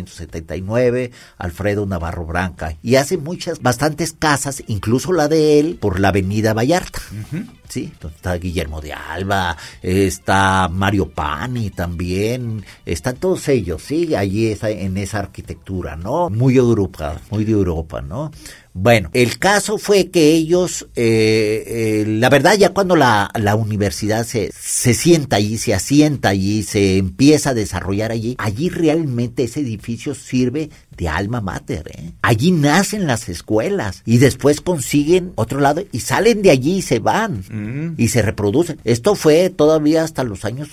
1979, Alfredo Navarro Branca. Y hace bastantes casas, incluso la de él, por la avenida Vallarta. Uh-huh. Sí, donde está Guillermo de Alba, está Mario Pani también, están todos ellos, sí, allí en esa arquitectura, ¿no? Muy de Europa, ¿no? Bueno, el caso fue que ellos, la verdad, ya cuando la universidad se sienta allí, se asienta allí, se empieza a desarrollar allí realmente ese edificio sirve de alma mater, ¿eh? Allí nacen las escuelas y después consiguen otro lado y salen de allí y se van y se reproducen. Esto fue todavía hasta los años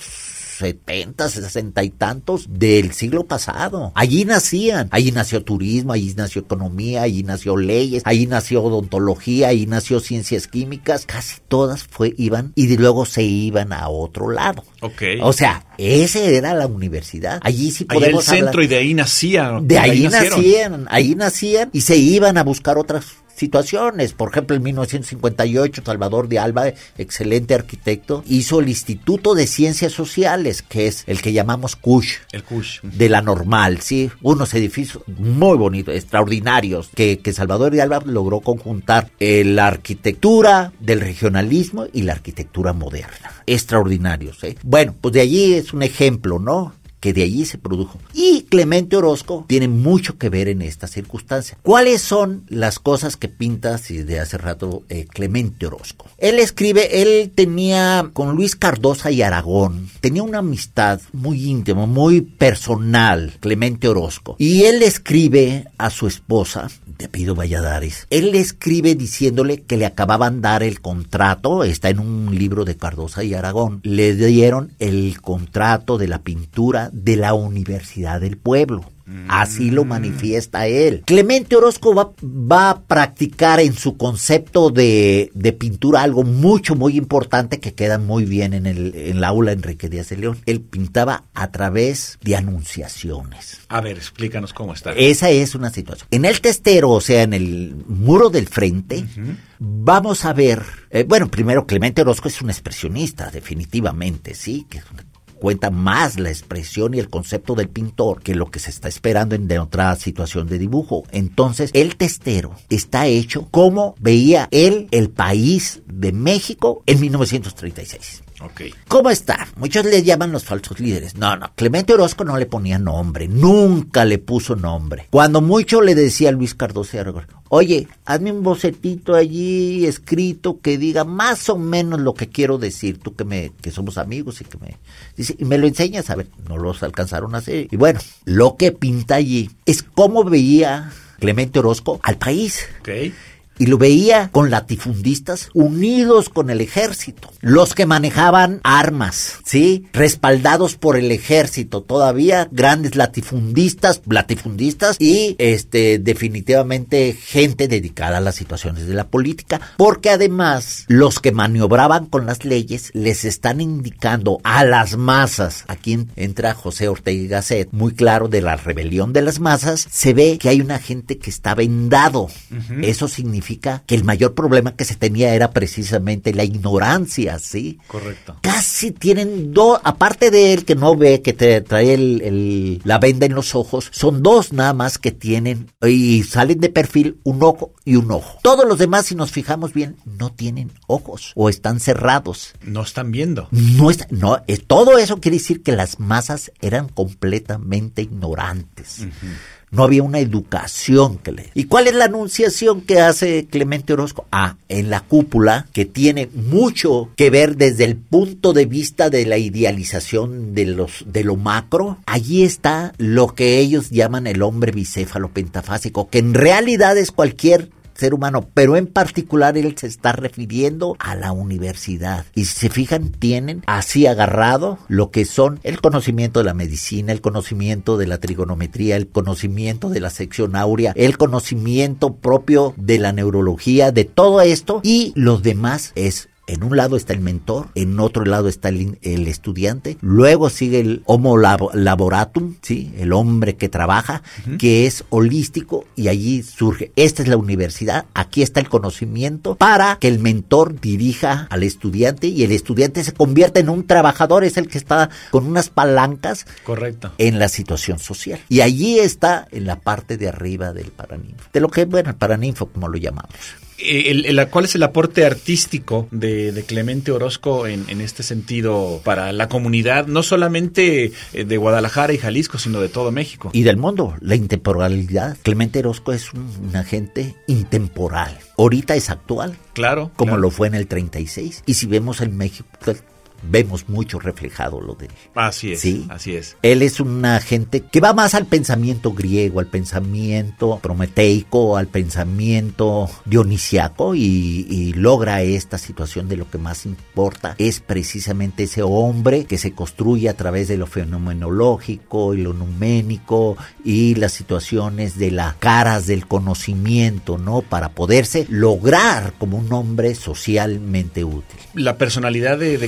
70, 60 y tantos del siglo pasado. Allí nació turismo, allí nació economía, allí nació leyes, allí nació odontología, allí nació ciencias químicas, casi todas iban y luego se iban a otro lado. Okay. O sea, esa era la universidad. Allí sí podemos hablar. Ahí el centro y de ahí nacía. Ahí nacían y se iban a buscar otras situaciones. Por ejemplo, en 1958, Salvador de Alba, excelente arquitecto, hizo el Instituto de Ciencias Sociales, que es el que llamamos CUSH. El CUSH. De la Normal, ¿sí? Unos edificios muy bonitos, extraordinarios, que Salvador de Alba logró conjuntar la arquitectura del regionalismo y la arquitectura moderna. Extraordinarios, ¿eh? Bueno, pues de allí es un ejemplo, ¿no?, que de allí se produjo. Y Clemente Orozco tiene mucho que ver en esta circunstancia. ¿Cuáles son las cosas que pinta desde hace rato Clemente Orozco? Él tenía con Luis Cardosa y Aragón, tenía una amistad muy íntima, muy personal, Clemente Orozco. Y él le escribe a su esposa, de apellido Valladares, él le escribe diciéndole que le acababan de dar el contrato, está en un libro de Cardosa y Aragón, le dieron el contrato de la pintura de la Universidad del Pueblo. Así lo manifiesta él. Clemente Orozco va a practicar en su concepto de pintura algo muy importante que queda muy bien en la aula Enrique Díaz de León. Él pintaba a través de anunciaciones. A ver, explícanos cómo está. Esa es una situación. En el testero, o sea, en el muro del frente, vamos a ver, primero Clemente Orozco es un expresionista, definitivamente, sí, que cuenta más la expresión y el concepto del pintor que lo que se está esperando en otra situación de dibujo. Entonces, el testero está hecho como veía él el país de México en 1936. Okay. ¿Cómo está? Muchos le llaman los falsos líderes. No, Clemente Orozco no le ponía nombre, nunca le puso nombre. Cuando mucho le decía a Luis Cardoso y Aragón, oye, hazme un bocetito allí escrito que diga más o menos lo que quiero decir, tú que somos amigos y que me dice, y me lo enseñas, a ver, no los alcanzaron a hacer. Y bueno, lo que pinta allí es cómo veía Clemente Orozco al país. Okay. Y lo veía con latifundistas unidos con el ejército, los que manejaban armas, ¿sí? Respaldados por el ejército, todavía grandes latifundistas y definitivamente gente dedicada a las situaciones de la política, porque además los que maniobraban con las leyes les están indicando a las masas, aquí entra José Ortega y Gasset, muy claro de la rebelión de las masas, se ve que hay una gente que está vendado, eso significa que el mayor problema que se tenía era precisamente la ignorancia, ¿sí? Correcto. Casi tienen dos, aparte de él que no ve, que te trae la venda en los ojos, son dos nada más que tienen y salen de perfil un ojo y un ojo. Todos los demás, si nos fijamos bien, no tienen ojos o están cerrados. No están viendo. Todo eso quiere decir que las masas eran completamente ignorantes. No había una educación ¿Y cuál es la anunciación que hace Clemente Orozco? En la cúpula, que tiene mucho que ver desde el punto de vista de la idealización de lo macro. Allí está lo que ellos llaman el hombre bicéfalo pentafásico, que en realidad es cualquier ser humano, pero en particular él se está refiriendo a la universidad. Y si se fijan, tienen así agarrado lo que son el conocimiento de la medicina, el conocimiento de la trigonometría, el conocimiento de la sección áurea, el conocimiento propio de la neurología, de todo esto, y los demás es en un lado está el mentor, en otro lado está el estudiante, luego sigue el homo laboratum, ¿sí? El hombre que trabaja, que es holístico, y allí surge, esta es la universidad, aquí está el conocimiento para que el mentor dirija al estudiante y el estudiante se convierta en un trabajador, es el que está con unas palancas. Correcto. En la situación social. Y allí está en la parte de arriba del paraninfo, de lo que, el paraninfo como lo llamamos. ¿Cuál es el aporte artístico de Clemente Orozco en este sentido para la comunidad, no solamente de Guadalajara y Jalisco, sino de todo México? Y del mundo, la intemporalidad. Clemente Orozco es un agente intemporal. Ahorita es actual. Claro. Como lo fue en el 36. Y si vemos en México, vemos mucho reflejado lo de él. Así es, ¿sí? Así es. Él es una gente que va más al pensamiento griego, al pensamiento prometeico, al pensamiento dionisiaco y logra esta situación de lo que más importa es precisamente ese hombre que se construye a través de lo fenomenológico y lo numénico y las situaciones de las caras del conocimiento, ¿no? Para poderse lograr como un hombre socialmente útil. La personalidad de Clemente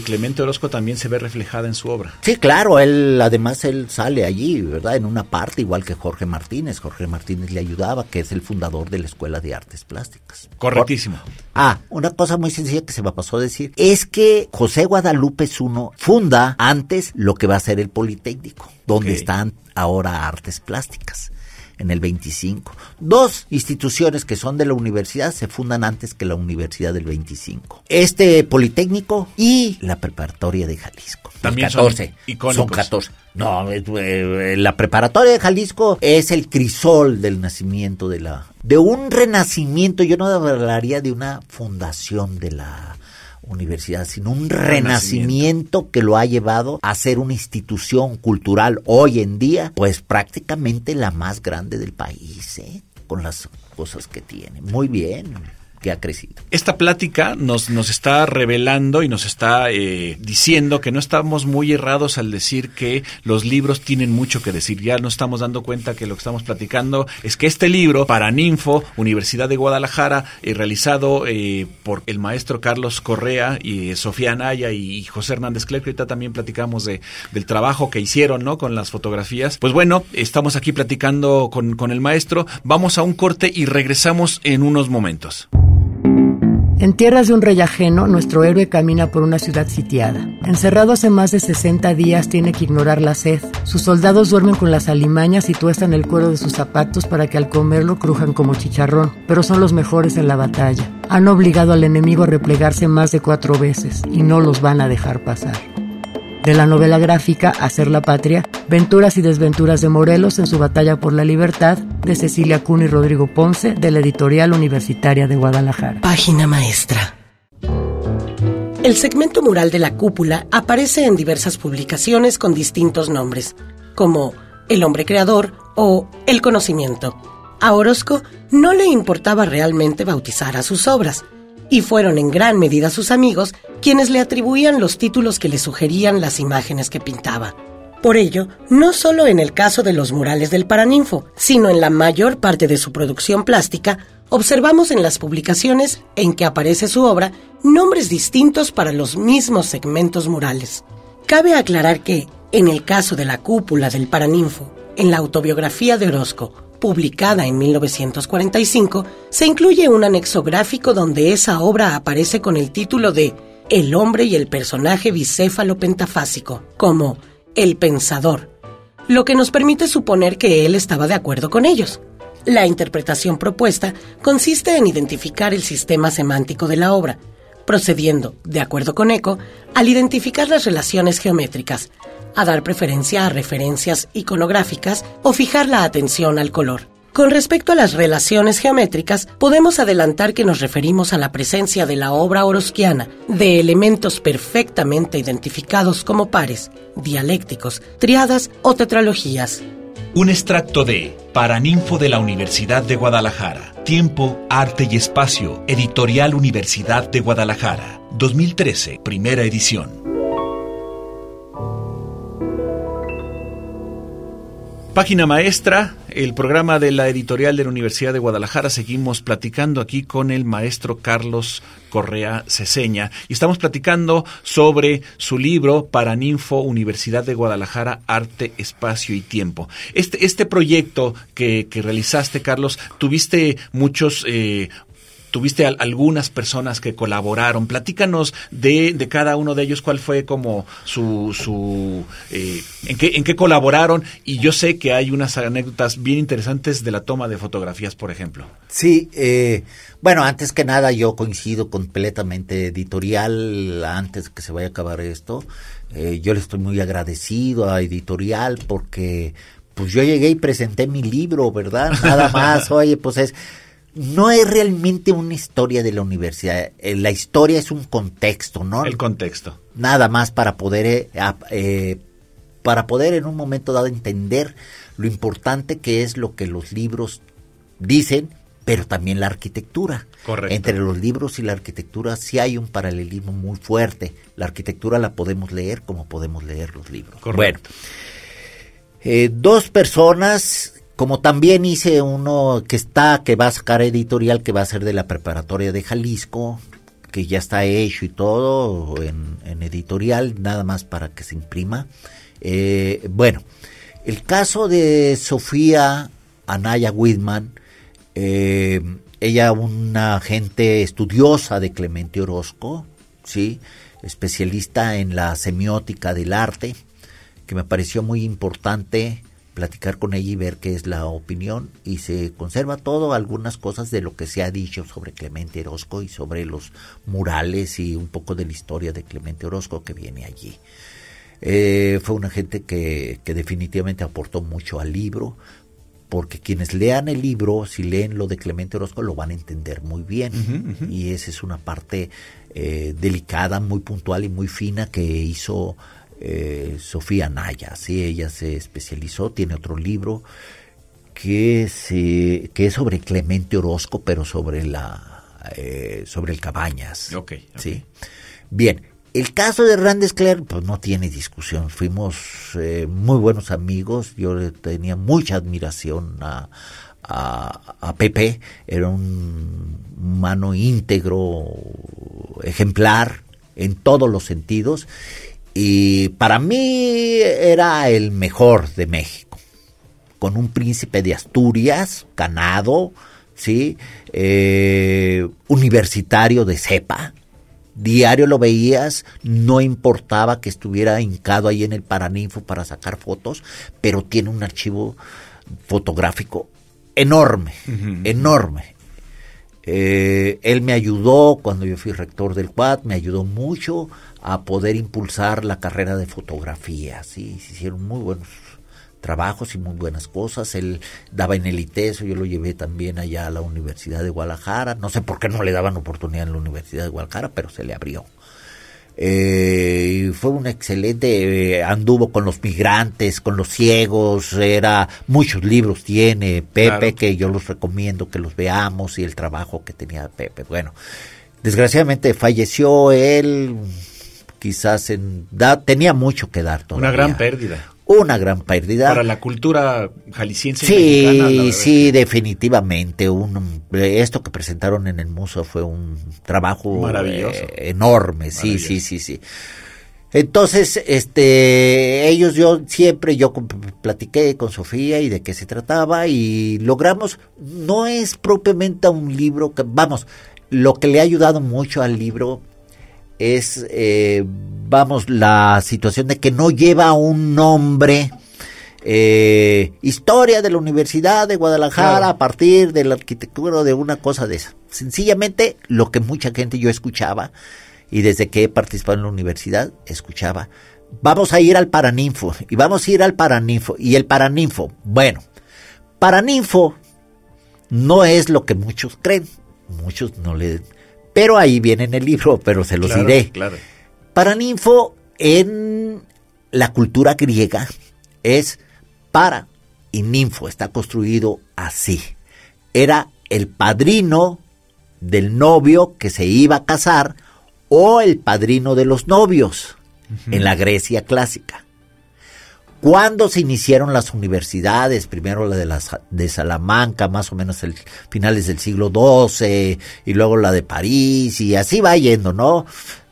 Orozco también se ve reflejada en su obra. Sí, claro, él sale allí, ¿verdad? En una parte, igual que Jorge Martínez. Jorge Martínez le ayudaba, que es el fundador de la Escuela de Artes Plásticas. Correctísimo. Una cosa muy sencilla que se me pasó a decir, es que José Guadalupe Zuno funda antes lo que va a ser el Politécnico, donde están ahora Artes Plásticas. En el 25. 2 instituciones que son de la universidad se fundan antes que la Universidad del 25. Este Politécnico y la Preparatoria de Jalisco. También 14. Son icónicos. Son 14. No, la Preparatoria de Jalisco es el crisol del nacimiento de un renacimiento. Yo no hablaría de una fundación de la universidad, sino un renacimiento que lo ha llevado a ser una institución cultural hoy en día, pues prácticamente la más grande del país, con las cosas que tiene. Muy bien, que ha crecido. Esta plática nos está revelando y nos está diciendo que no estamos muy errados al decir que los libros tienen mucho que decir. Ya nos estamos dando cuenta que lo que estamos platicando es que este libro, Paraninfo, Universidad de Guadalajara, realizado por el maestro Carlos Correa y Sofía Anaya y José Hernández Clerc, ahorita también platicamos del trabajo que hicieron, ¿no?, con las fotografías. Pues bueno, estamos aquí platicando con el maestro. Vamos a un corte y regresamos en unos momentos. En tierras de un rey ajeno, nuestro héroe camina por una ciudad sitiada. Encerrado hace más de 60 días, tiene que ignorar la sed. Sus soldados duermen con las alimañas y tuestan el cuero de sus zapatos para que al comerlo crujan como chicharrón, pero son los mejores en la batalla. Han obligado al enemigo a replegarse más de 4 veces y no los van a dejar pasar. De la novela gráfica Hacer la Patria, Venturas y Desventuras de Morelos en su batalla por la libertad, de Cecilia Kun y Rodrigo Ponce, de la Editorial Universitaria de Guadalajara. Página maestra. El segmento mural de la cúpula aparece en diversas publicaciones con distintos nombres, como El hombre creador o El conocimiento. A Orozco no le importaba realmente bautizar a sus obras, y fueron en gran medida sus amigos quienes le atribuían los títulos que le sugerían las imágenes que pintaba. Por ello, no solo en el caso de los murales del Paraninfo, sino en la mayor parte de su producción plástica, observamos en las publicaciones en que aparece su obra nombres distintos para los mismos segmentos murales. Cabe aclarar que, en el caso de la cúpula del Paraninfo, en la autobiografía de Orozco, publicada en 1945, se incluye un anexo gráfico donde esa obra aparece con el título de El hombre y el personaje bicéfalo pentafásico, como El Pensador, lo que nos permite suponer que él estaba de acuerdo con ellos. La interpretación propuesta consiste en identificar el sistema semántico de la obra, procediendo, de acuerdo con Eco, al identificar las relaciones geométricas, a dar preferencia a referencias iconográficas o fijar la atención al color. Con respecto a las relaciones geométricas, podemos adelantar que nos referimos a la presencia de la obra orozquiana de elementos perfectamente identificados como pares, dialécticos, triadas o tetralogías. Un extracto de Paraninfo de la Universidad de Guadalajara. Tiempo, Arte y Espacio. Editorial Universidad de Guadalajara. 2013, primera edición. Página maestra, el programa de la editorial de la Universidad de Guadalajara. Seguimos platicando aquí con el maestro Carlos Correa Ceseña y estamos platicando sobre su libro Paraninfo, Universidad de Guadalajara, Arte, Espacio y Tiempo. Este proyecto que realizaste, Carlos, tuviste algunas personas que colaboraron. Platícanos de cada uno de ellos, cuál fue como en qué colaboraron, y yo sé que hay unas anécdotas bien interesantes de la toma de fotografías, por ejemplo. Sí, bueno, antes que nada yo coincido completamente Editorial, antes que se vaya a acabar esto, yo le estoy muy agradecido a Editorial porque pues yo llegué y presenté mi libro, ¿verdad? Nada más, oye, pues no es realmente una historia de la universidad. La historia es un contexto, ¿no? El contexto. Nada más para poder en un momento dado entender lo importante que es lo que los libros dicen, pero también la arquitectura. Correcto. Entre los libros y la arquitectura sí hay un paralelismo muy fuerte. La arquitectura la podemos leer como podemos leer los libros. Correcto. Bueno, 2 personas. Como también hice uno que va a sacar Editorial, que va a ser de la Preparatoria de Jalisco, que ya está hecho y todo en editorial, nada más para que se imprima. Bueno, el caso de Sofía Anaya Whitman, ella una gente estudiosa de Clemente Orozco, ¿sí? Especialista en la semiótica del arte, que me pareció muy importante platicar con ella y ver qué es la opinión, y se conserva todo, algunas cosas de lo que se ha dicho sobre Clemente Orozco y sobre los murales y un poco de la historia de Clemente Orozco que viene allí. Fue una gente que definitivamente aportó mucho al libro, porque quienes lean el libro, si leen lo de Clemente Orozco, lo van a entender muy bien. Y esa es una parte delicada, muy puntual y muy fina que hizo Sofía Anaya. Sí, ella se especializó, tiene otro libro que es sobre Clemente Orozco, pero sobre el Cabañas. Okay. Sí. Bien. El caso de Hernández Cler, pues no tiene discusión. Fuimos muy buenos amigos. Yo tenía mucha admiración a Pepe. Era un humano íntegro, ejemplar en todos los sentidos. Y para mí era el mejor de México. Con un príncipe de Asturias, ganado, ¿sí? Universitario de cepa. Diario lo veías, no importaba que estuviera hincado ahí en el Paraninfo para sacar fotos, pero tiene un archivo fotográfico enorme, enorme. Él me ayudó cuando yo fui rector del CUAD, me ayudó mucho a poder impulsar la carrera de fotografía, ¿sí? Se hicieron muy buenos trabajos y muy buenas cosas. Él daba en el ITESO, yo lo llevé también allá a la Universidad de Guadalajara. No sé por qué no le daban oportunidad en la Universidad de Guadalajara, pero se le abrió. Fue un excelente, anduvo con los migrantes, con los ciegos, muchos libros tiene Pepe, claro, que yo los recomiendo que los veamos, y el trabajo que tenía Pepe. Bueno, desgraciadamente falleció él, quizás tenía mucho que dar todavía. Una gran pérdida. Para la cultura jalisciense y mexicana. Sí, sí, definitivamente. Esto que presentaron en el museo fue un trabajo maravilloso, enorme. Sí. Entonces, yo platiqué con Sofía y de qué se trataba, y logramos, no es propiamente un libro lo que le ha ayudado mucho al libro es, la situación de que no lleva un nombre, historia de la Universidad de Guadalajara, claro, a partir de la arquitectura, de una cosa de esa. Sencillamente, lo que mucha gente yo escuchaba, y desde que he participado en la universidad, escuchaba, vamos a ir al Paraninfo, y vamos a ir al Paraninfo, y el Paraninfo, Paraninfo no es lo que muchos creen, muchos no le... Pero ahí viene en el libro, pero se los diré. Claro. Paraninfo en la cultura griega es para y ninfo, está construido así. Era el padrino del novio que se iba a casar o el padrino de los novios en la Grecia clásica. Cuando se iniciaron las universidades, primero la de Salamanca, más o menos finales del siglo XII, y luego la de París, y así va yendo, ¿no?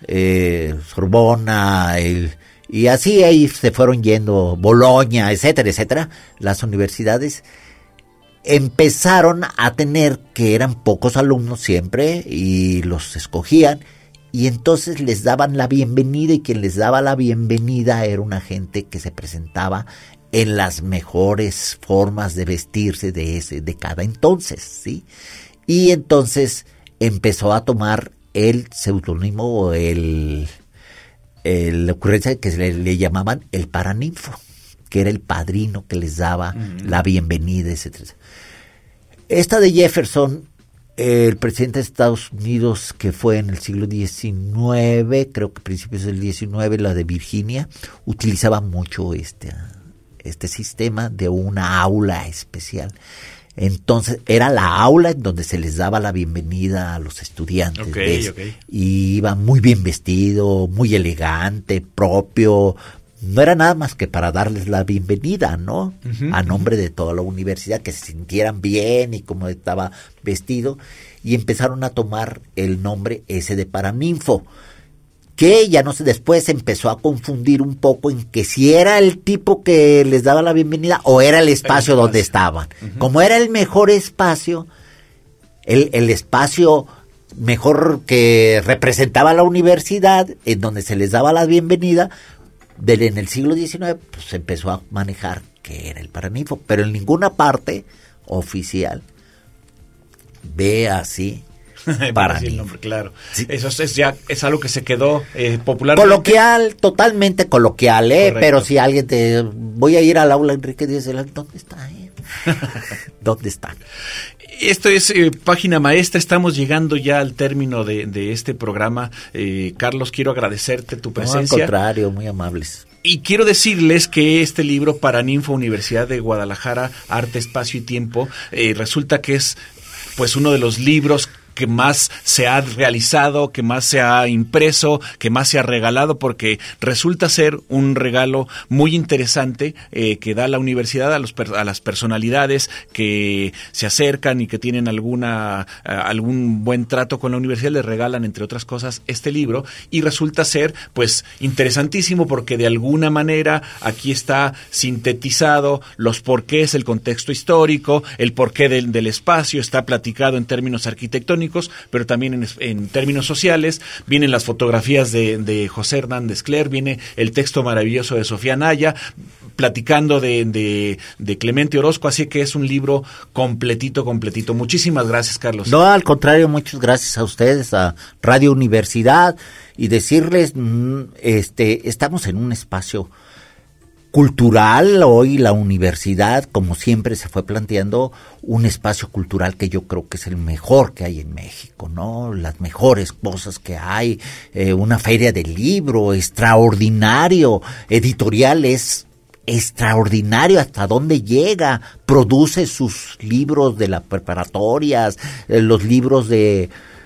Sorbona, y así ahí se fueron yendo, Boloña, etcétera, etcétera. Las universidades empezaron a tener, que eran pocos alumnos siempre, y los escogían, y entonces les daban la bienvenida, y quien les daba la bienvenida era una gente que se presentaba en las mejores formas de vestirse de cada entonces, ¿sí? Y entonces empezó a tomar el seudónimo o la ocurrencia que le llamaban el Paraninfo, que era el padrino que les daba la bienvenida, etc. Esta de Jefferson, el presidente de Estados Unidos, que fue en el siglo XIX, creo que principios del XIX, la de Virginia, utilizaba mucho este sistema de una aula especial. Entonces era la aula en donde se les daba la bienvenida a los estudiantes. Okay. Y iba muy bien vestido, muy elegante, propio, no era nada más que para darles la bienvenida, ¿no? A nombre de toda la universidad, que se sintieran bien y como estaba vestido, y empezaron a tomar el nombre ese de Paraninfo, que ya no sé, después empezó a confundir un poco en que si era el tipo que les daba la bienvenida o era el espacio donde estaban. Como era el mejor espacio, el espacio mejor que representaba la universidad, en donde se les daba la bienvenida, en el siglo XIX, pues se empezó a manejar que era el Paraninfo, pero en ninguna parte oficial ve así Paraninfo. Claro. Sí. Eso es algo que se quedó popularmente. Coloquial, totalmente coloquial, Correcto. Pero si alguien voy a ir al aula Enrique Díaz de la, ¿dónde está? ¿Dónde está? Esto es Página Maestra, estamos llegando ya al término de este programa. Carlos, quiero agradecerte tu presencia. No, al contrario, muy amables. Y quiero decirles que este libro, Paraninfo, Universidad de Guadalajara, Arte, Espacio y Tiempo, resulta que es pues uno de los libros que más se ha realizado, que más se ha impreso, que más se ha regalado, porque resulta ser un regalo muy interesante que da la universidad a las personalidades que se acercan y que tienen algún buen trato con la universidad, les regalan, entre otras cosas, este libro, y resulta ser pues interesantísimo porque de alguna manera aquí está sintetizado los porqués, el contexto histórico, el porqué del espacio, está platicado en términos arquitectónicos, pero también en términos sociales. Vienen las fotografías de José Hernández Cler, viene el texto maravilloso de Sofía Naya, platicando de Clemente Orozco, así que es un libro completito. Muchísimas gracias, Carlos. No, al contrario, muchas gracias a ustedes, a Radio Universidad, y decirles, estamos en un espacio cultural. Hoy la universidad, como siempre se fue planteando, un espacio cultural que yo creo que es el mejor que hay en México, ¿no? Las mejores cosas que hay, una feria del libro extraordinario, editorial es extraordinario hasta dónde llega, produce sus libros de las preparatorias, los libros de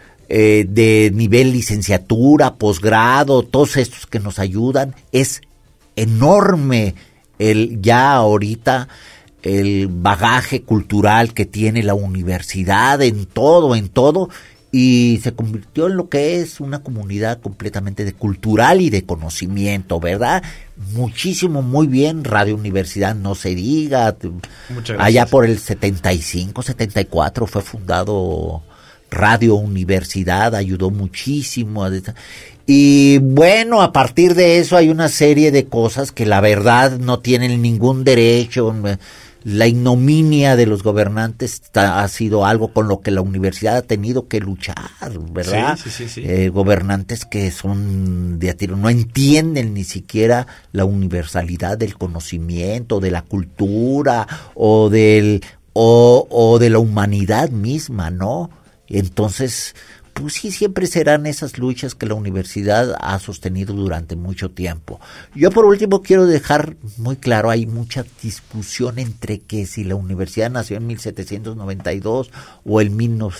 nivel licenciatura, posgrado, todos estos que nos ayudan. Es enorme ya ahorita el bagaje cultural que tiene la universidad en todo, y se convirtió en lo que es una comunidad completamente de cultural y de conocimiento, ¿verdad? Muchísimo, muy bien. Radio Universidad, no se diga. Muchas gracias. Allá por el 75, 74 fue fundado Radio Universidad, ayudó muchísimo. Y bueno, a partir de eso hay una serie de cosas que la verdad no tienen ningún derecho. La ignominia de los gobernantes ha sido algo con lo que la universidad ha tenido que luchar, ¿verdad? Sí. Gobernantes que son de a tiro, no entienden ni siquiera la universalidad del conocimiento, de la cultura o de la humanidad misma, ¿no? Entonces, pues sí, siempre serán esas luchas que la universidad ha sostenido durante mucho tiempo. Yo por último quiero dejar muy claro, hay mucha discusión entre que si la universidad nació en 1792 o en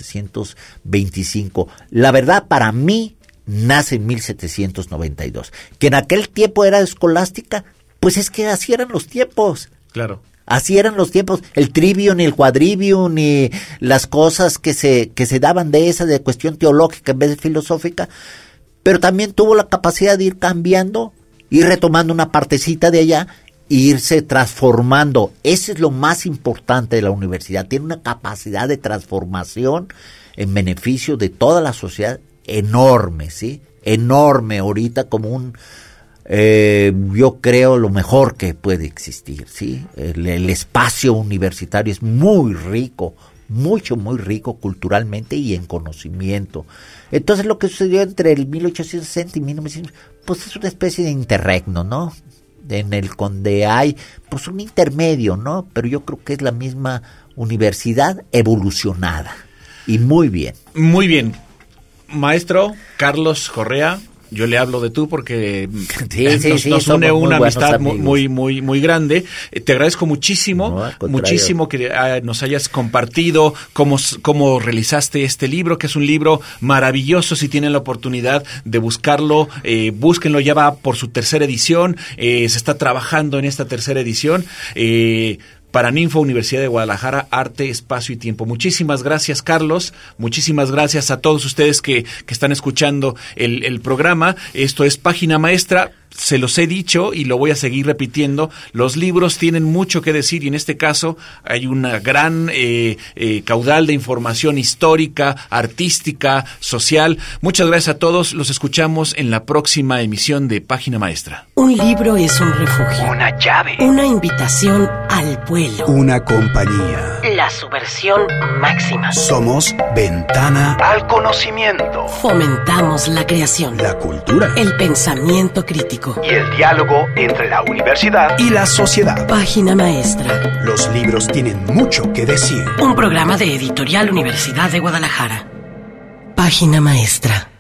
1925. La verdad, para mí, nace en 1792. Que en aquel tiempo era escolástica, pues es que así eran los tiempos. Claro. Así eran los tiempos, el trivium y el quadrivium y las cosas que se daban de cuestión teológica en vez de filosófica, pero también tuvo la capacidad de ir cambiando, ir retomando una partecita de allá e irse transformando. Eso es lo más importante de la universidad, tiene una capacidad de transformación en beneficio de toda la sociedad enorme, ¿sí? Enorme, ahorita como yo creo lo mejor que puede existir, ¿sí? El espacio universitario es muy rico, muy rico culturalmente y en conocimiento. Entonces lo que sucedió entre el 1860 y 1900, pues es una especie de interregno, ¿no? En el donde hay pues un intermedio, ¿no? Pero yo creo que es la misma universidad evolucionada y muy bien. Muy bien. Maestro Carlos Correa, Yo le hablo de tú porque nos une una amistad amigos. muy grande. Te agradezco muchísimo que nos hayas compartido cómo realizaste este libro, que es un libro maravilloso. Si tienen la oportunidad de buscarlo, búsquenlo, ya va por su tercera edición, se está trabajando en esta tercera edición. Paraninfo, Universidad de Guadalajara, Arte, Espacio y Tiempo. Muchísimas gracias, Carlos. Muchísimas gracias a todos ustedes que están escuchando el programa. Esto es Página Maestra. Se los he dicho y lo voy a seguir repitiendo, los libros tienen mucho que decir y en este caso hay una gran caudal de información histórica, artística, social. Muchas gracias a todos, los escuchamos en la próxima emisión de Página Maestra. Un libro es un refugio, una llave, una invitación al vuelo, una compañía, la subversión máxima. Somos ventana al conocimiento. Fomentamos la creación, la cultura, el pensamiento crítico y el diálogo entre la universidad y la sociedad. Página Maestra. Los libros tienen mucho que decir. Un programa de Editorial Universidad de Guadalajara. Página Maestra.